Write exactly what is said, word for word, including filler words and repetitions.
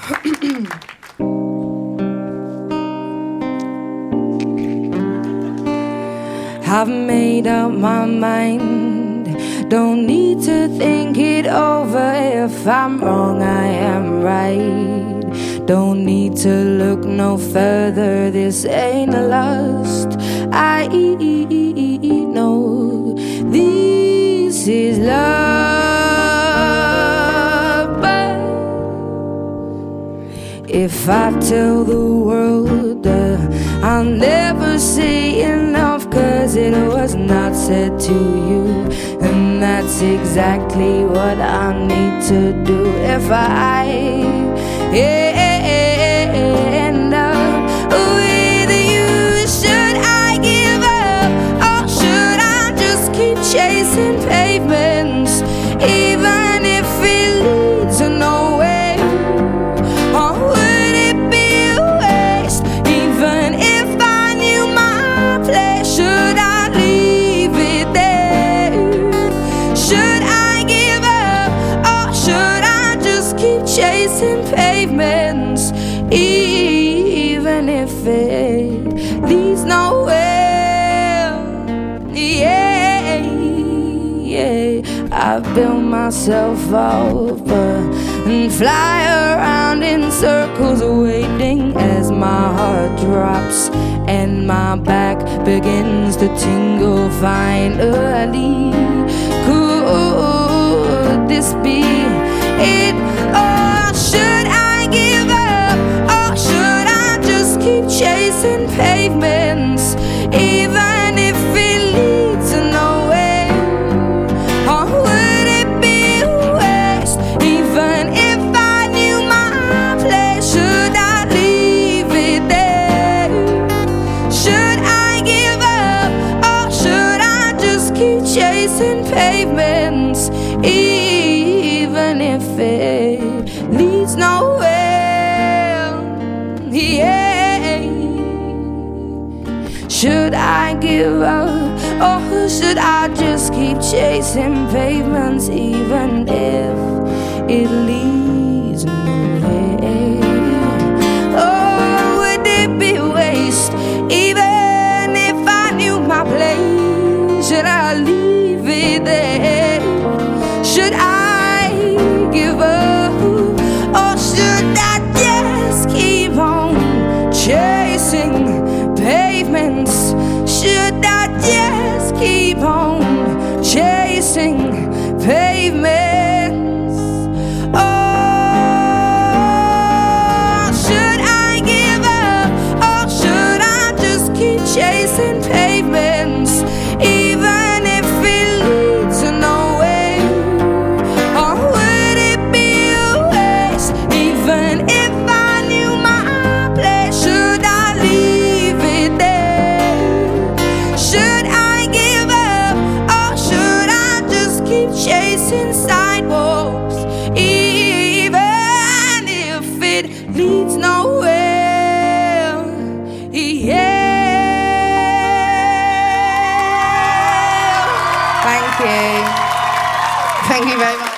I've made up my mind, don't need to think it over. If I'm wrong, I am right. Don't need to look no further, this ain't a lust. I know this is love. But if I tell the world that I'll never say enough, 'cause it was not said to you, and that's exactly what I need to do. If I end up with you, should I give up, or should I just keep chasing pavements, even if it leads to nowhere? Or would it be a waste, even if I knew my place? Should I leave it there? Should I give up, or should I just keep chasing pavements, even if it leads nowhere? Yeah, yeah. I've built myself up uh, and fly around in circles, waiting as my heart drops and my back begins to tingle. Finally, could this be it? Or should I give up, or should I just keep chasing pavements, even if it leads to nowhere? Or would it be a waste, even if I knew my place? Should I leave it there? Should I give up, or should I just keep chasing pavements, even if it leads nowhere? Yeah. Should I give up, or should I just keep chasing pavements, even if it leads nowhere? Oh, would it be a waste, even if I knew my place? Should I leave it there? Should I give up, or should I just keep on chasing pavements? Should I just keep on chasing pavements? Oh, should I give up, or should I just keep chasing pavements, even if it leads to nowhere? Or would it be a waste, even if I knew my place? Should I leave it there? Should I give up, or should I just keep chasing sidewalks, even if it leads nowhere? Yeah. Thank you. Thank you very much.